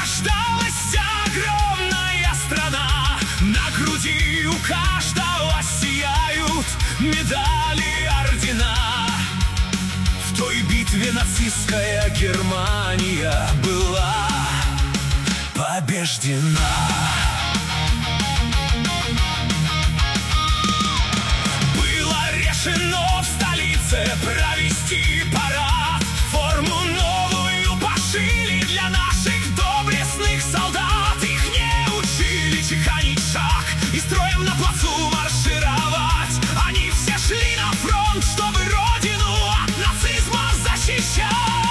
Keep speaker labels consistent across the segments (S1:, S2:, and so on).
S1: рождалась огромная страна. На груди у каждого сияют медали, ордена. В той битве нацистская Германия была побеждена. Было решено в столице провести парад. Форму новую пошили для наших доблестных солдат. Их не учили чеканить шаг и строем на плацу маршировать. Они все шли на фронт, чтобы родину от нацизма защищать.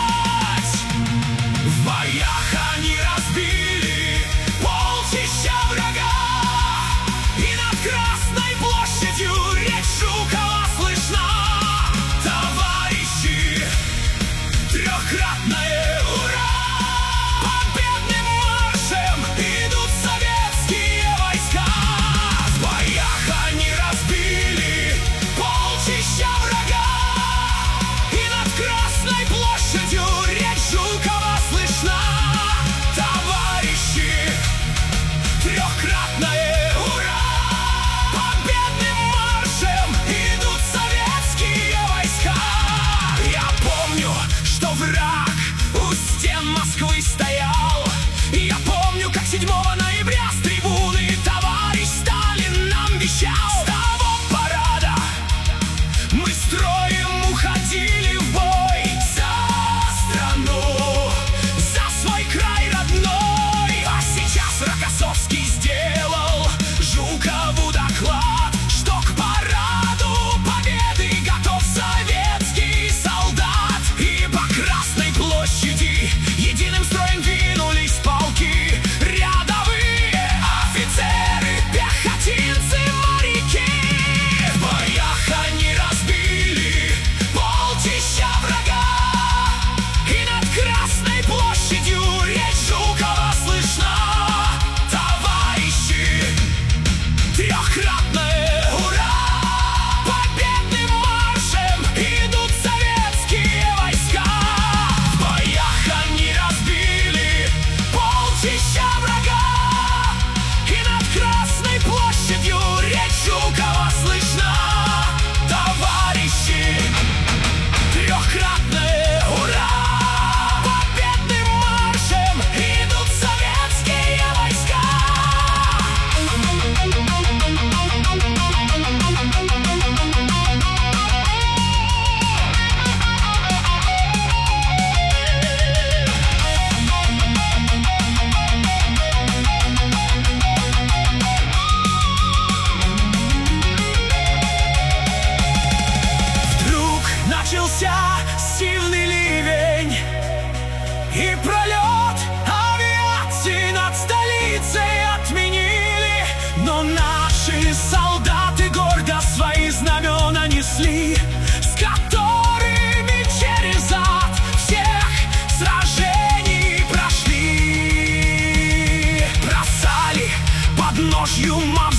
S1: В боях они разбили полчища врага, и над Красной площадью речь Жукова слышна. Товарищи, трехкратное ура! Победным маршем идут советские войска. В боях они разбили полчища врага, и над Красной площадью речь Жукова слышна. Товарищи, трехкратное ура! Победным маршем идут советские войска. Я помню, что враг у стен Москвы стоял. И я помню, как 7 ноября с трибуны товарищ Сталин нам вещал. С того парада мы строем уходили в бой за страну, за свой край родной. А сейчас Рокоссовский сделал Жукову доклад, что к параду победы готов советский солдат. И по Красной площади единым строем двинулись полки, рядовые офицеры, пехотинцы, моряки. В боях они разбили полчища врага, и над Красной площадью речь Жукова слышна. Товарищи, трехкратное ура! Победным маршем идут советские войска. В боях они разбили полчища врага, и над Красной площадью речь Жукова слышна. Товарищи, трехкратное ура! Победным маршем идут советские войска. Вдруг начался сильный ливень, и пролет авиации над столицей отменили. Но наши солдаты гордо свои знамена несли, с которыми через ад всех сражений прошли. Бросали под ножью мавзолей